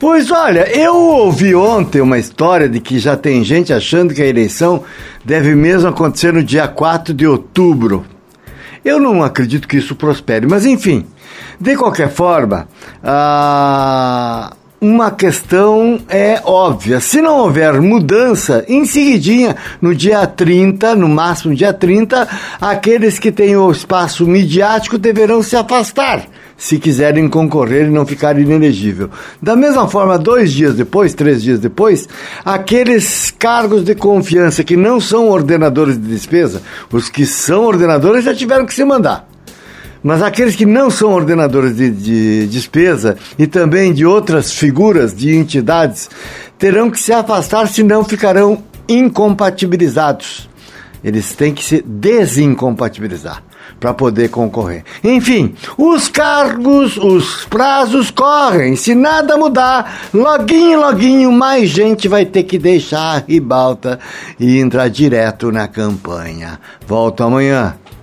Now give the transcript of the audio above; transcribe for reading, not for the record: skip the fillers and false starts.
Pois olha, eu ouvi ontem uma história de que já tem gente achando que a eleição deve mesmo acontecer no dia 4 de outubro. Eu não acredito que isso prospere, mas enfim, de qualquer forma, uma questão é óbvia. Se não houver mudança, em seguidinha, no dia 30, no máximo dia 30, aqueles que têm o espaço midiático deverão se afastar, se quiserem concorrer e não ficar inelegível. Da mesma forma, 2 dias depois, 3 dias depois, aqueles cargos de confiança que não são ordenadores de despesa, os que são ordenadores já tiveram que se mandar. Mas aqueles que não são ordenadores de despesa e também de outras figuras de entidades terão que se afastar, senão ficarão incompatibilizados. Eles têm que se desincompatibilizar para poder concorrer. Enfim, os cargos, os prazos correm. Se nada mudar, loguinho, mais gente vai ter que deixar a ribalta e entrar direto na campanha. Volto amanhã.